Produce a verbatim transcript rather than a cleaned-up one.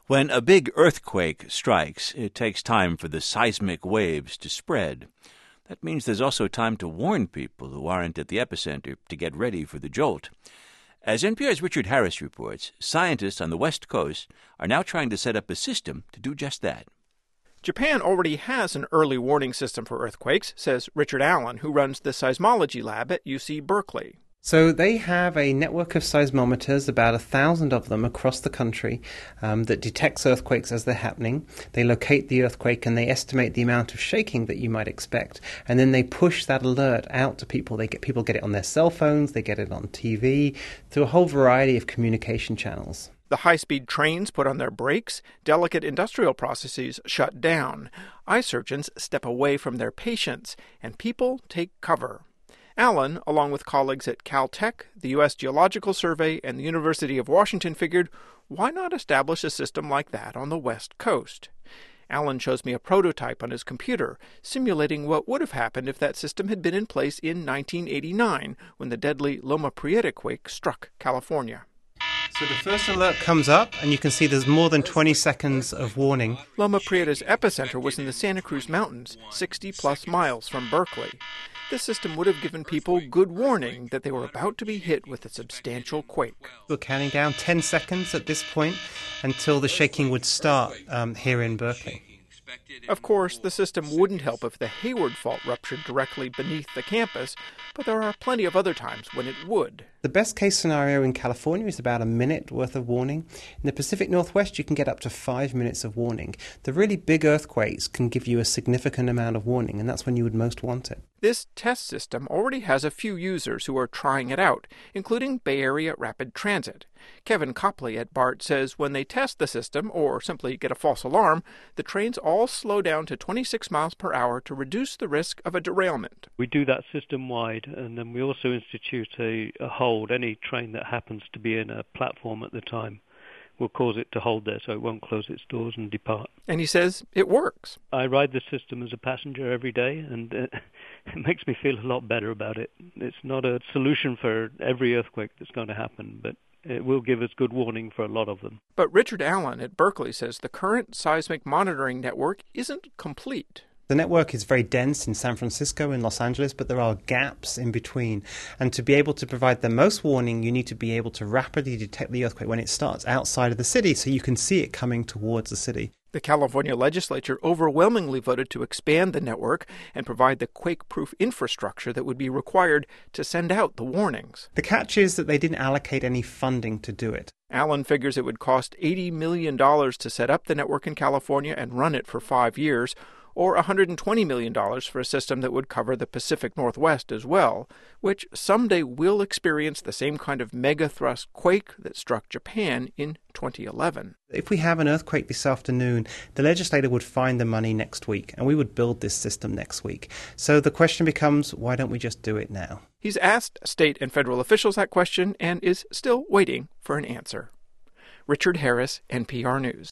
When a big earthquake strikes, it takes time for the seismic waves to spread. That means there's also time to warn people who aren't at the epicenter to get ready for the jolt. As N P R's Richard Harris reports, scientists on the West Coast are now trying to set up a system to do just that. Japan already has an early warning system for earthquakes, says Richard Allen, who runs the seismology lab at U C Berkeley. So they have a network of seismometers, about a thousand of them across the country, um, that detects earthquakes as they're happening. They locate the earthquake and they estimate the amount of shaking that you might expect. And then they push that alert out to people. They get people get it on their cell phones, they get it on T V, through a whole variety of communication channels. The high-speed trains put on their brakes, delicate industrial processes shut down. Eye surgeons step away from their patients, and people take cover. Allen, along with colleagues at Caltech, the U S Geological Survey, and the University of Washington, figured, why not establish a system like that on the West Coast? Allen shows me a prototype on his computer, simulating what would have happened if that system had been in place in nineteen eighty-nine, when the deadly Loma Prieta quake struck California. So the first alert comes up, and you can see there's more than twenty seconds of warning. Loma Prieta's epicenter was in the Santa Cruz Mountains, sixty-plus miles from Berkeley. This system would have given people good warning that they were about to be hit with a substantial quake. We're counting down ten seconds at this point until the shaking would start um, here in Berkeley. Of course, the system wouldn't help if the Hayward Fault ruptured directly beneath the campus, but there are plenty of other times when it would. The best case scenario in California is about a minute worth of warning. In the Pacific Northwest, you can get up to five minutes of warning. The really big earthquakes can give you a significant amount of warning, and that's when you would most want it. This test system already has a few users who are trying it out, including Bay Area Rapid Transit. Kevin Copley at BART says when they test the system, or simply get a false alarm, the trains all slow down to twenty-six miles per hour to reduce the risk of a derailment. We do that system-wide, and then we also institute a, a hold. Any train that happens to be in a platform at the time will cause it to hold there so it won't close its doors and depart. And he says it works. I ride the system as a passenger every day, and uh, it makes me feel a lot better about it. It's not a solution for every earthquake that's going to happen, but it will give us good warning for a lot of them. But Richard Allen at Berkeley says the current seismic monitoring network isn't complete. The network is very dense in San Francisco and Los Angeles, but there are gaps in between. And to be able to provide the most warning, you need to be able to rapidly detect the earthquake when it starts outside of the city so you can see it coming towards the city. The California legislature overwhelmingly voted to expand the network and provide the quake-proof infrastructure that would be required to send out the warnings. The catch is that they didn't allocate any funding to do it. Allen figures it would cost eighty million dollars to set up the network in California and run it for five years, or one hundred twenty million dollars for a system that would cover the Pacific Northwest as well, which someday will experience the same kind of mega-thrust quake that struck Japan in twenty eleven. If we have an earthquake this afternoon, the legislator would find the money next week, and we would build this system next week. So the question becomes, why don't we just do it now? He's asked state and federal officials that question and is still waiting for an answer. Richard Harris, N P R News.